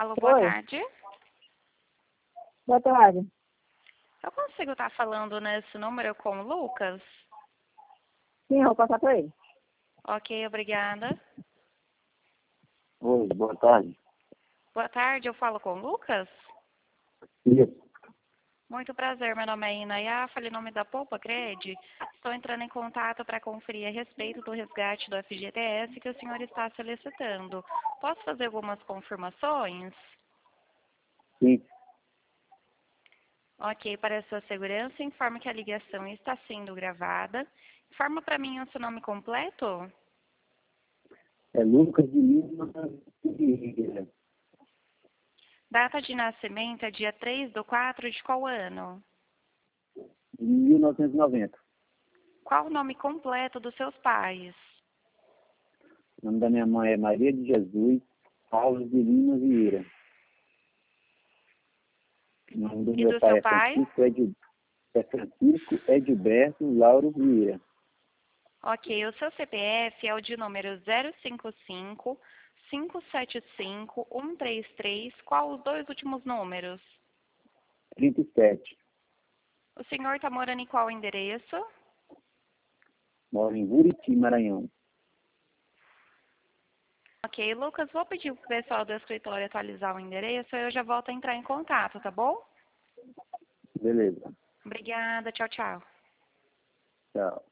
Alô, boa Oi, tarde. boa tarde. Eu consigo estar falando nesse número com o Lucas? Sim, eu vou passar para ele. Ok, obrigada. Oi, boa tarde. Boa tarde, eu falo com o Lucas? Isso. Muito prazer, meu nome é Inaya, falei em nome da Poupa Cred. Estou entrando em contato para conferir a respeito do resgate do FGTS que o senhor está solicitando. Posso fazer algumas confirmações? Sim, Ok, para a sua segurança, informe que a ligação está sendo gravada. Informa para mim o seu nome completo? é Lucas de Lima Vieira, Data de nascimento é dia 3/4 de qual ano? de 1990. Qual o nome completo dos seus pais? O nome da minha mãe é Maria de Jesus Alves de Lima Vieira. O nome do E meu do pai seu é pai? Francisco Edilberto Lauro Vieira. Ok, o seu CPF é o de número 055 575 133. Qual os dois últimos números? 37. O senhor está morando em qual endereço? Moro em Buriti, Maranhão. Ok, Lucas, vou pedir para o pessoal do escritório atualizar o endereço e eu já volto a entrar em contato, tá bom? Beleza. Obrigada, tchau, tchau. Tchau.